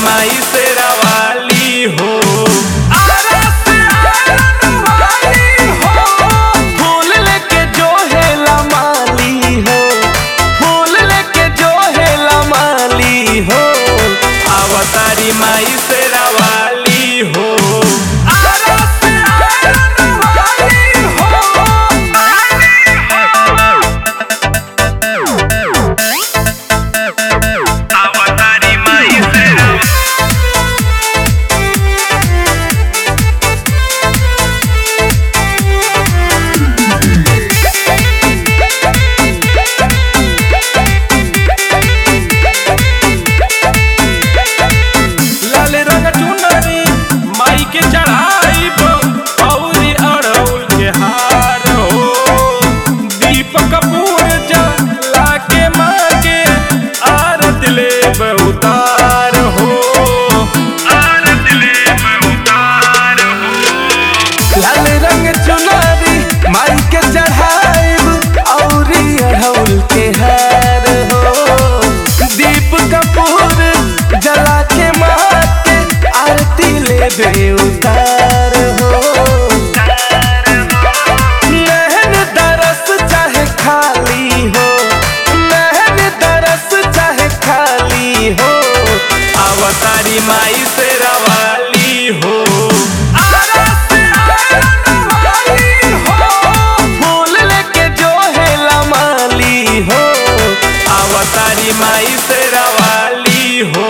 माई शेरा वाली हो। फूल लेके जो हेला माली हो, फूल लेके जो हेला माली हो, अवतारी माई शेरा वाली हो। उतार हो आरत ले उतार हो। लाल रंग चुनरी माई के चढ़ाइब औरी अढ़ौल के हार हो। दीप कपूर जला के माँ के आरती ले उतार हो। नहन दरस चाहे खाली हो, नहन दरस चाहे खाली हो, अवतारी माई शेरा वाली हो। फूल लेके जो हेला माली हो, अवतारी माई शेरा वाली हो।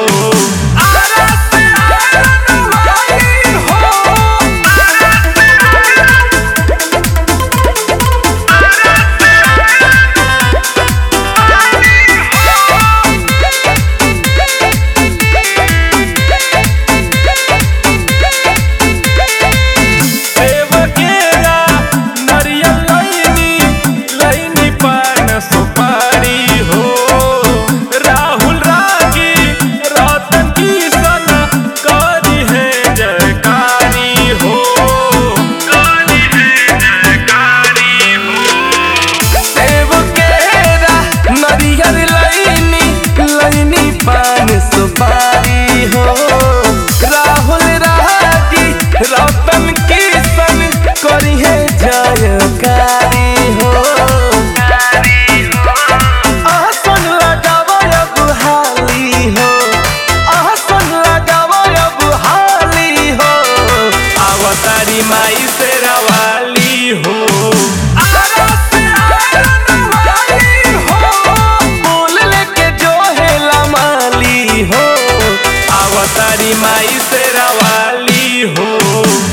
सुपारी हो राहुल रागी रतन किशन करी है जयकारी हो। आसन लगावो अब हाली हो, आसन लगावो अब हाली हो, अवतारी माई शेरा वाली हो। अवतारी माई शेरा वाली हो।